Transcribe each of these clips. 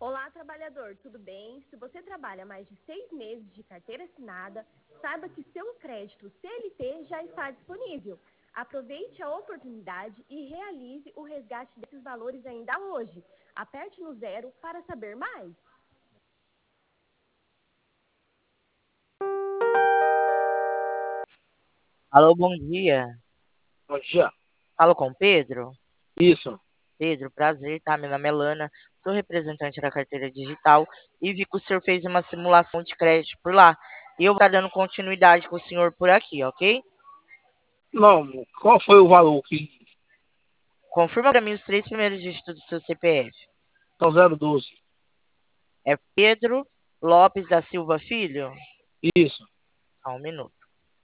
Olá, trabalhador, tudo bem? Se você trabalha mais de 6 meses de carteira assinada, saiba que seu crédito CLT já está disponível. Aproveite a oportunidade e realize o resgate desses valores ainda hoje. Aperte no 0 para saber mais. Alô, bom dia. Bom dia. Falo com o Pedro. Isso. Pedro, prazer, tá? Meu nome é Lana, sou representante da carteira digital e vi que o senhor fez uma simulação de crédito por lá. E eu vou estar dando continuidade com o senhor por aqui, ok? Não, qual foi o valor que... Confirma para mim os 3 primeiros dígitos do seu CPF. Então, 012. É Pedro Lopes da Silva Filho? Isso. Só um minuto.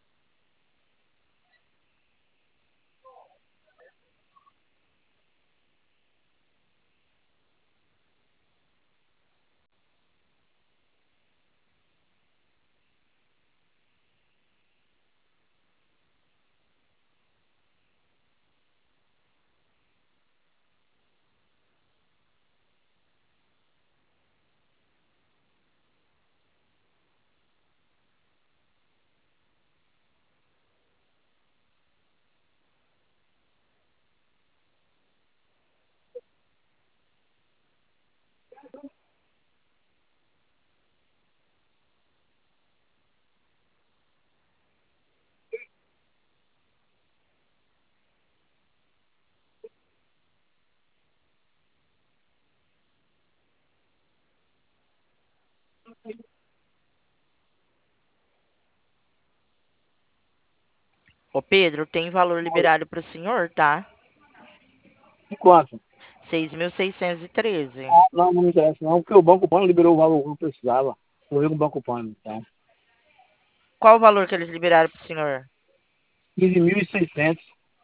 Ô Pedro, tem valor liberado para o senhor, tá? De quanto? 6.613. Não, não me interessa não, porque o Banco Pan liberou o valor que eu precisava. Eu vi com o Banco Pan, então. Qual o valor que eles liberaram para o senhor? 15.600.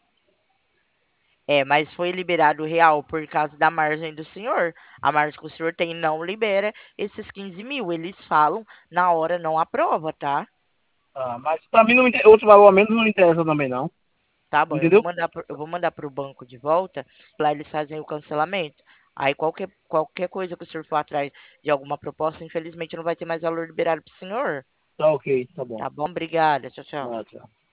É, mas foi liberado real por causa da margem do senhor. A margem que o senhor tem não libera esses 15 mil. Eles falam, na hora não aprova, tá? Ah, mas pra mim não me inter... outro valor a menos não me interessa também não. Tá bom, Entendeu? eu vou mandar pro banco de volta, lá eles fazem o cancelamento. Aí qualquer coisa que o senhor for atrás de alguma proposta, infelizmente não vai ter mais valor liberado pro senhor. Tá ok, tá bom. Tá bom? Obrigada. Tchau, tchau. Ah, tchau.